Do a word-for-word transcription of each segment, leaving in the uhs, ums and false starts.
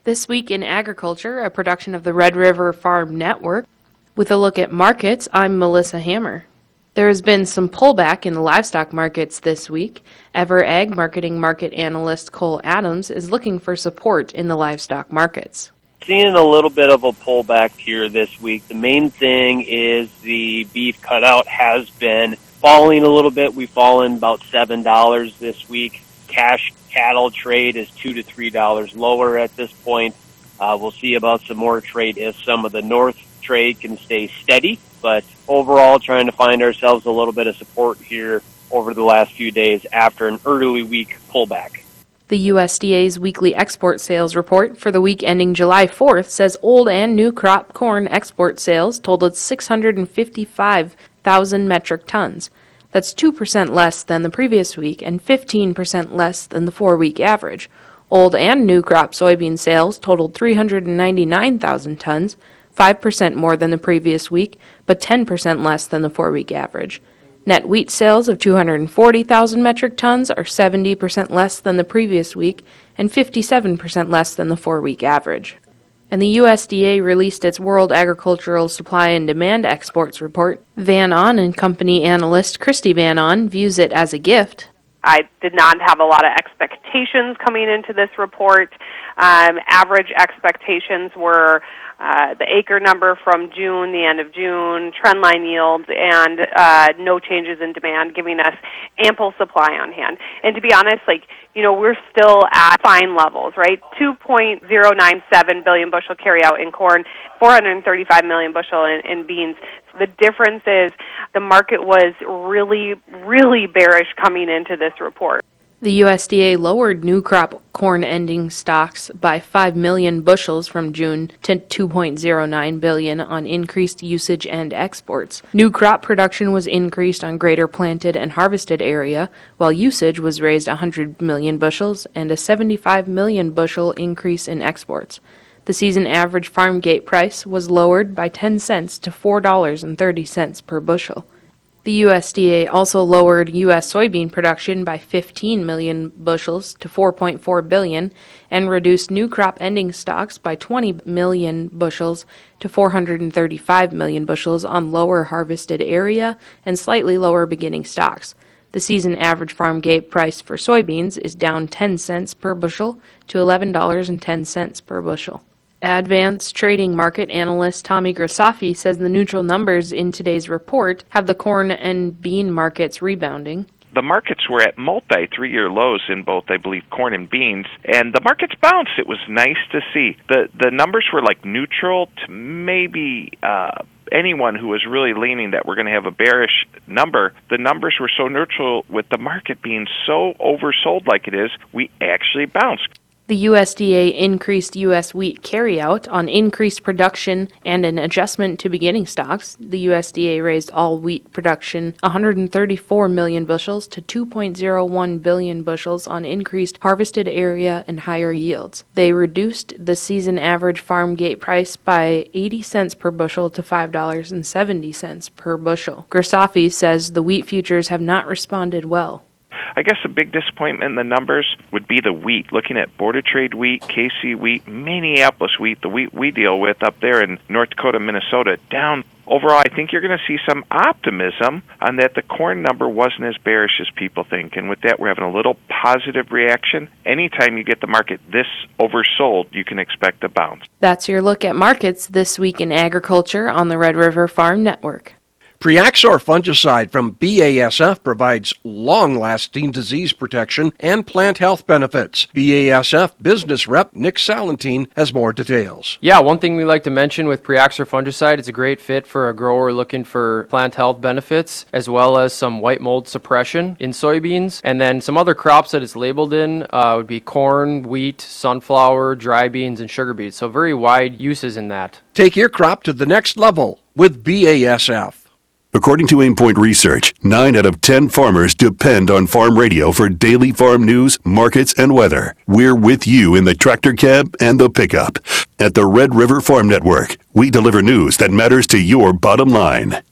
This Week in Agriculture, a production of the Red River Farm Network. With a look at markets, I'm Melissa Hammer. There has been some pullback in the livestock markets this week. EverAg marketing market analyst Cole Adams is looking for support in the livestock markets. Seeing a little bit of a pullback here this week. The main thing is the beef cutout has been falling a little bit. We've fallen about seven dollars this week. Cash cattle trade is two to three dollars lower at this point. Uh, we'll see about some more trade if some of the north trade can stay steady. But overall, trying to find ourselves a little bit of support here over the last few days after an early week pullback. The U S D A's weekly export sales report for the week ending July fourth says old and new crop corn export sales totaled six hundred fifty-five thousand metric tons. That's two percent less than the previous week and fifteen percent less than the four-week average. Old and new crop soybean sales totaled three hundred ninety-nine thousand tons, five percent more than the previous week, but ten percent less than the four-week average. Net wheat sales of two hundred forty thousand metric tons are seventy percent less than the previous week and fifty-seven percent less than the four-week average. And the U S D A released its World Agricultural Supply and Demand Exports report. Van On and Company analyst Christy Van On views it as a gift. I did not have a lot of expectations coming into this report. Um, average expectations were uh, the acre number from June, the end of June, trendline yields, and uh, no changes in demand, giving us ample supply on hand. And to be honest, like, you know, we're still at fine levels, right? two point zero nine seven billion bushel carryout in corn, four hundred thirty-five million bushel in, in beans. The difference is the market was really, really bearish coming into this report. The U S D A lowered new crop corn ending stocks by five million bushels from June to two point zero nine billion on increased usage and exports. New crop production was increased on greater planted and harvested area, while usage was raised one hundred million bushels and a seventy-five million bushel increase in exports. The season average farm gate price was lowered by ten cents to four dollars and thirty cents per bushel. The U S D A also lowered U S soybean production by fifteen million bushels to four point four billion and reduced new crop ending stocks by twenty million bushels to four hundred thirty-five million bushels on lower harvested area and slightly lower beginning stocks. The season average farm gate price for soybeans is down ten cents per bushel to eleven dollars and ten cents per bushel. Advanced trading market analyst Tommy Grasaffi says the neutral numbers in today's report have the corn and bean markets rebounding. The markets were at multi three-year lows in both, I believe, corn and beans, and the markets bounced. It was nice to see. The the numbers were like neutral to maybe uh, anyone who was really leaning that we're going to have a bearish number. The numbers were so neutral with the market being so oversold like it is, we actually bounced. The U S D A increased U S wheat carryout on increased production and an adjustment to beginning stocks. The U S D A raised all wheat production one hundred thirty-four million bushels to two point zero one billion bushels on increased harvested area and higher yields. They reduced the season average farm gate price by eighty cents per bushel to five dollars and seventy cents per bushel. Grasaffi says the wheat futures have not responded well. I guess a big disappointment in the numbers would be the wheat. Looking at Border Trade wheat, K C wheat, Minneapolis wheat, the wheat we deal with up there in North Dakota, Minnesota, down. Overall, I think you're going to see some optimism on that the corn number wasn't as bearish as people think. And with that, we're having a little positive reaction. Anytime you get the market this oversold, you can expect a bounce. That's your look at markets this week in agriculture on the Red River Farm Network. Priaxor fungicide from B A S F provides long-lasting disease protection and plant health benefits. B A S F business rep Nick Salentine has more details. Yeah, one thing we like to mention with Priaxor fungicide, it's a great fit for a grower looking for plant health benefits, as well as some white mold suppression in soybeans. And then some other crops that it's labeled in uh, would be corn, wheat, sunflower, dry beans, and sugar beets. So very wide uses in that. Take your crop to the next level with B A S F. According to Aimpoint Research, nine out of ten farmers depend on farm radio for daily farm news, markets, and weather. We're with you in the tractor cab and the pickup. At the Red River Farm Network, we deliver news that matters to your bottom line.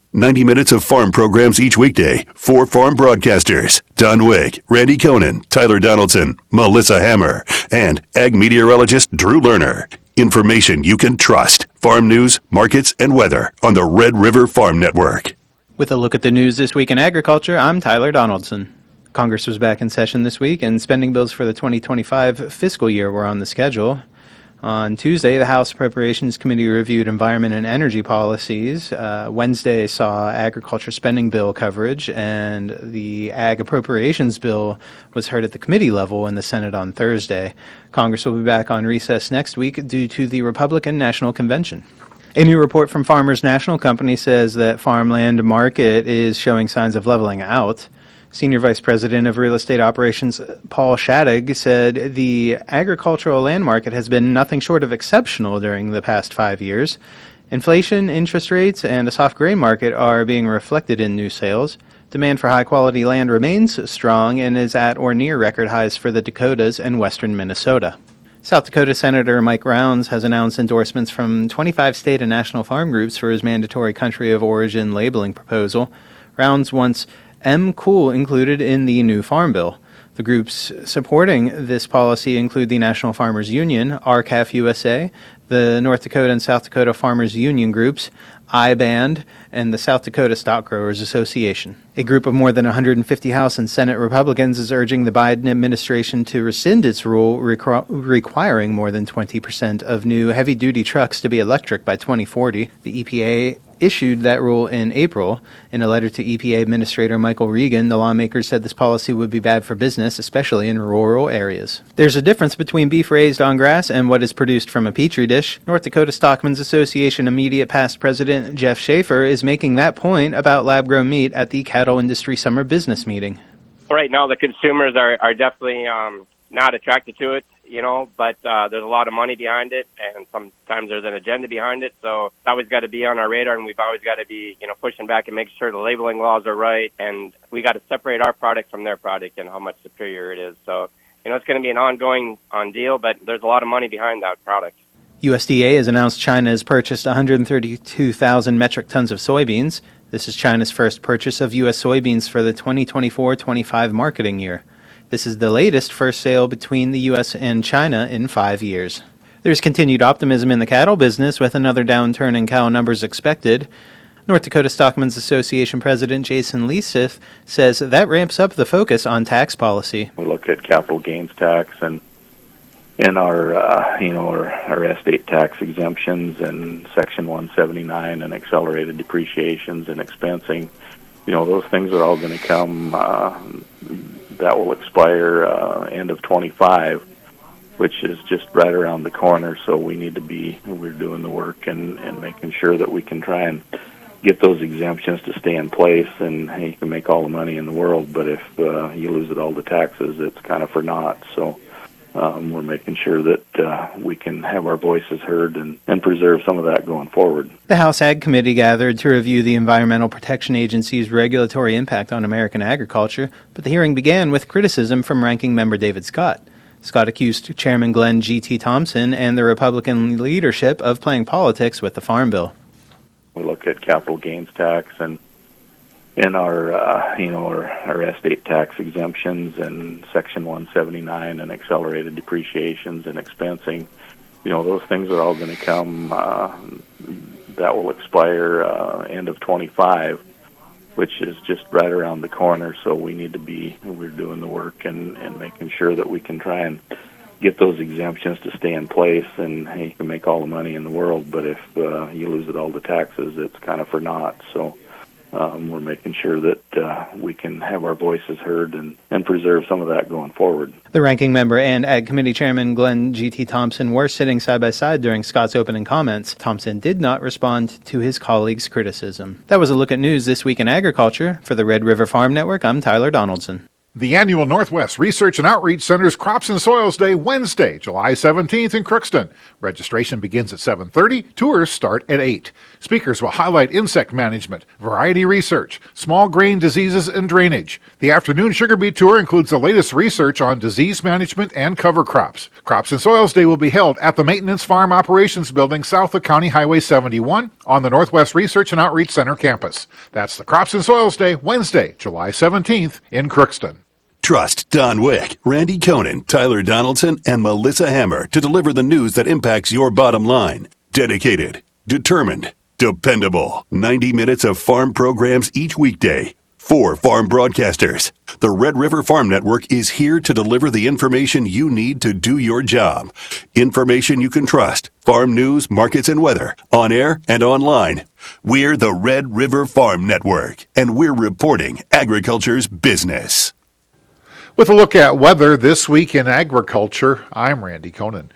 ninety minutes of farm programs each weekday. Four farm broadcasters. Don Wick, Randy Conan, Tyler Donaldson, Melissa Hammer, and ag meteorologist Drew Lerner. Information you can trust. Farm news, markets, and weather on the Red River Farm Network. With a look at the news this week in agriculture, I'm Tyler Donaldson. Congress was back in session this week, and spending bills for the twenty twenty-five fiscal year were on the schedule. On Tuesday, the House Appropriations Committee reviewed environment and energy policies. Uh, Wednesday saw agriculture spending bill coverage, and the Ag Appropriations Bill was heard at the committee level in the Senate on Thursday. Congress will be back on recess next week due to the Republican National Convention. A new report from Farmers National Company says that farmland market is showing signs of leveling out. Senior Vice President of Real Estate Operations Paul Shattuck said the agricultural land market has been nothing short of exceptional during the past five years. Inflation, interest rates, and a soft grain market are being reflected in new sales. Demand for high-quality land remains strong and is at or near record highs for the Dakotas and western Minnesota. South Dakota Senator Mike Rounds has announced endorsements from twenty-five state and national farm groups for his mandatory country of origin labeling proposal. Rounds wants M. Cool included in the new Farm Bill. The groups supporting this policy include the National Farmers Union, R C A F U S A, the North Dakota and South Dakota Farmers Union groups, I BAND, and the South Dakota Stock Growers Association. A group of more than one hundred fifty House and Senate Republicans is urging the Biden administration to rescind its rule requ- requiring more than twenty percent of new heavy-duty trucks to be electric by twenty forty. The E P A issued that rule in April. In a letter to E P A Administrator Michael Regan, the lawmakers said this policy would be bad for business, especially in rural areas. There's a difference between beef raised on grass and what is produced from a petri dish. North Dakota Stockmen's Association immediate past president Jeff Schaefer is making that point about lab-grown meat at the Cattle Industry Summer Business Meeting. Right now, the consumers are, are definitely um, not attracted to it. You know, but uh, there's a lot of money behind it, and sometimes there's an agenda behind it. So it's always got to be on our radar, and we've always got to be, you know, pushing back and making sure the labeling laws are right. And we got to separate our product from their product and how much superior it is. So, you know, it's going to be an ongoing on deal, but there's a lot of money behind that product. U S D A has announced China has purchased one hundred thirty-two thousand metric tons of soybeans. This is China's first purchase of U S soybeans for the twenty twenty-four twenty-five marketing year. This is the latest first sale between the U S and China in five years. There's continued optimism in the cattle business with another downturn in cow numbers expected. North Dakota Stockmen's Association President Jason Leasith says that ramps up the focus on tax policy. We look at capital gains tax and in our, uh, you know, our, our estate tax exemptions and Section one seventy-nine and accelerated depreciations and expensing. You know, those things are all going to come. Uh, that will expire uh, end of twenty-five, which is just right around the corner. So we need to be, we're doing the work and, and making sure that we can try and get those exemptions to stay in place. And hey, you can make all the money in the world, but if uh, you lose it all to taxes, it's kind of for naught. So um, we're making sure that uh, we can have our voices heard and, and preserve some of that going forward. The House Ag Committee gathered to review the Environmental Protection Agency's regulatory impact on American agriculture, but the hearing began with criticism from Ranking Member David Scott. Scott accused Chairman Glenn G T. Thompson and the Republican leadership of playing politics with the Farm Bill. We look at capital gains tax and in our, uh, you know, our, our estate tax exemptions and Section one seventy-nine and accelerated depreciations and expensing. You know, those things are all going to come. Uh, that will expire uh, end of twenty-five, which is just right around the corner. So we need to be, we're doing the work and, and making sure that we can try and get those exemptions to stay in place. And hey, you can make all the money in the world, but if uh, you lose it all to taxes, it's kind of for naught. So um, we're making sure that uh, we can have our voices heard and, and preserve some of that going forward. The Ranking Member and Ag Committee Chairman Glenn G T. Thompson were sitting side by side during Scott's opening comments. Thompson did not respond to his colleagues' criticism. That was a look at news this week in agriculture. For the Red River Farm Network, I'm Tyler Donaldson. The annual Northwest Research and Outreach Center's Crops and Soils Day, Wednesday, July seventeenth in Crookston. Registration begins at seven thirty. Tours start at eight. Speakers will highlight insect management, variety research, small grain diseases, and drainage. The afternoon sugar beet tour includes the latest research on disease management and cover crops. Crops and Soils Day will be held at the Maintenance Farm Operations Building south of County Highway seventy-one on the Northwest Research and Outreach Center campus. That's the Crops and Soils Day, Wednesday, July seventeenth in Crookston. Trust Don Wick, Randy Conan, Tyler Donaldson, and Melissa Hammer to deliver the news that impacts your bottom line. Dedicated, determined, dependable. ninety minutes of farm programs each weekday. Four farm broadcasters. The Red River Farm Network is here to deliver the information you need to do your job. Information you can trust. Farm news, markets, and weather. On air and online. We're the Red River Farm Network, and we're reporting agriculture's business. With a look at weather this week in agriculture, I'm Randy Conan.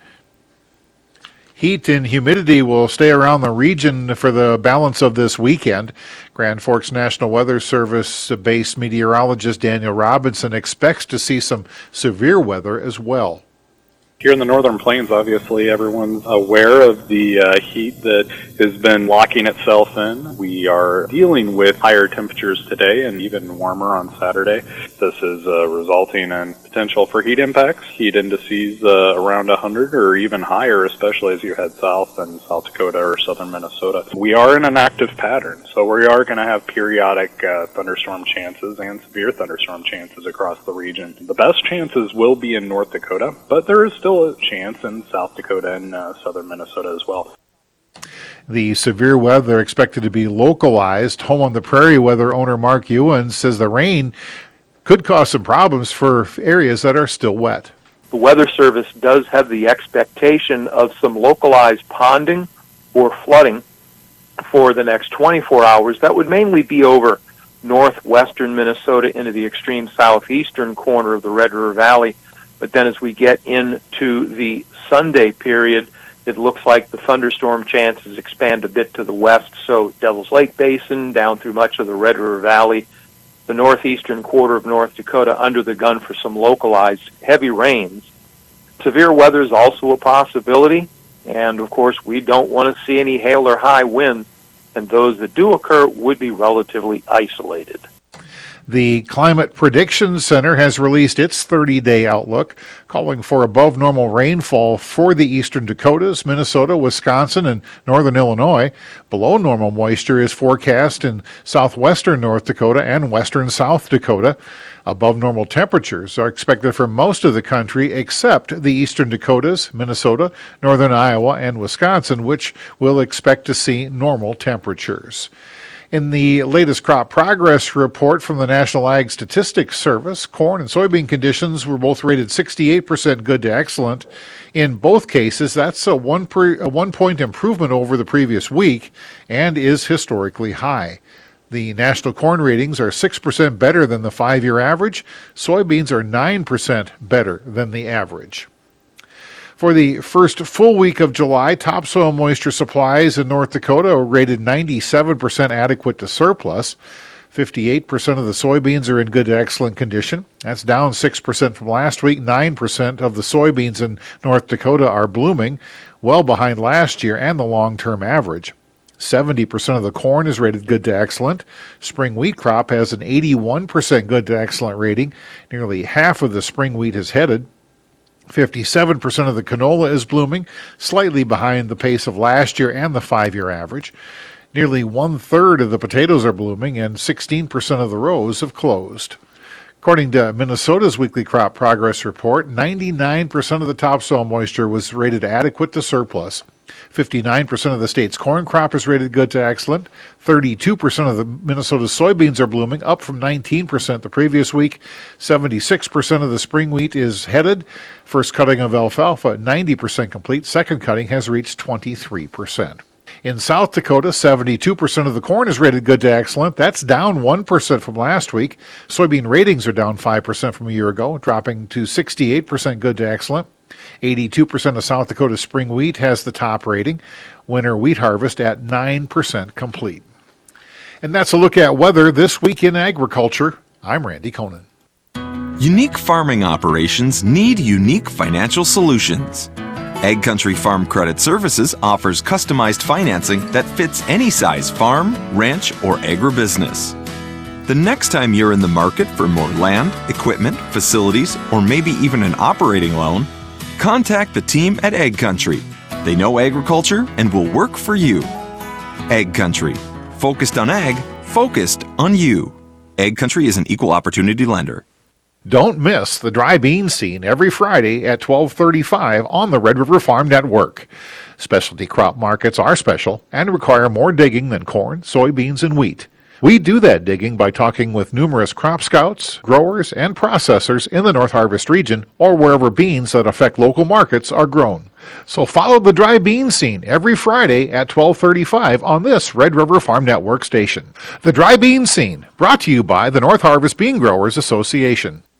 Heat and humidity will stay around the region for the balance of this weekend. Grand Forks National Weather Service-based meteorologist Daniel Robinson expects to see some severe weather as well. Here in the Northern Plains, obviously, everyone's aware of the uh, heat that has been locking itself in. We are dealing with higher temperatures today and even warmer on Saturday. This is uh, resulting in potential for heat impacts. Heat indices uh, around one hundred or even higher, especially as you head south in South Dakota or southern Minnesota. We are in an active pattern, so we are going to have periodic uh, thunderstorm chances and severe thunderstorm chances across the region. The best chances will be in North Dakota, but there is still a chance in South Dakota and uh, southern Minnesota as well. The severe weather expected to be localized. Home on the Prairie weather owner Mark Ewan says the rain could cause some problems for areas that are still wet. The Weather Service does have the expectation of some localized ponding or flooding for the next twenty-four hours. That would mainly be over northwestern Minnesota into the extreme southeastern corner of the Red River Valley. But then as we get into the Sunday period, it looks like the thunderstorm chances expand a bit to the west. So Devil's Lake Basin down through much of the Red River Valley, the northeastern quarter of North Dakota under the gun for some localized heavy rains. Severe weather is also a possibility. And of course, we don't want to see any hail or high winds. And those that do occur would be relatively isolated. The Climate Prediction Center has released its thirty-day outlook, calling for above normal rainfall for the eastern Dakotas, Minnesota, Wisconsin, and northern Illinois. Below normal moisture is forecast in southwestern North Dakota and western South Dakota. Above normal temperatures are expected for most of the country except the eastern Dakotas, Minnesota, northern Iowa, and Wisconsin, which will expect to see normal temperatures. In the latest crop progress report from the National Ag Statistics Service, corn and soybean conditions were both rated sixty-eight percent good to excellent. In both cases, that's a one, per, a one point improvement over the previous week and is historically high. The national corn ratings are six percent better than the five-year average. Soybeans are nine percent better than the average. For the first full week of July, topsoil moisture supplies in North Dakota are rated ninety-seven percent adequate to surplus. fifty-eight percent of the soybeans are in good to excellent condition. That's down six percent from last week. nine percent of the soybeans in North Dakota are blooming, well behind last year and the long-term average. seventy percent of the corn is rated good to excellent. Spring wheat crop has an eighty-one percent good to excellent rating. Nearly half of the spring wheat is headed. fifty-seven percent of the canola is blooming, slightly behind the pace of last year and the five-year average. Nearly one-third of the potatoes are blooming, and sixteen percent of the rows have closed. According to Minnesota's weekly crop progress report, ninety-nine percent of the topsoil moisture was rated adequate to surplus. fifty-nine percent of the state's corn crop is rated good to excellent. thirty-two percent of the Minnesota soybeans are blooming, up from nineteen percent the previous week. seventy-six percent of the spring wheat is headed. First cutting of alfalfa, ninety percent complete. Second cutting has reached twenty-three percent. In South Dakota, seventy-two percent of the corn is rated good to excellent. That's down one percent from last week. Soybean ratings are down five percent from a year ago, dropping to sixty-eight percent good to excellent. eighty-two percent of South Dakota spring wheat has the top rating. Winter wheat harvest at nine percent complete. And that's a look at weather this week in agriculture. I'm Randy Conan. Unique farming operations need unique financial solutions. Ag Country Farm Credit Services offers customized financing that fits any size farm, ranch, or agribusiness. The next time you're in the market for more land, equipment, facilities, or maybe even an operating loan, contact the team at Ag Country. They know agriculture and will work for you. Ag Country. Focused on ag, focused on you. Ag Country is an equal opportunity lender. Don't miss the dry bean scene every Friday at twelve thirty-five on the Red River Farm Network. Specialty crop markets are special and require more digging than corn, soybeans, and wheat. We do that digging by talking with numerous crop scouts, growers, and processors in the North Harvest region or wherever beans that affect local markets are grown. So follow the dry bean scene every Friday at twelve thirty-five on this Red River Farm Network station. The dry bean scene, brought to you by the North Harvest Bean Growers Association.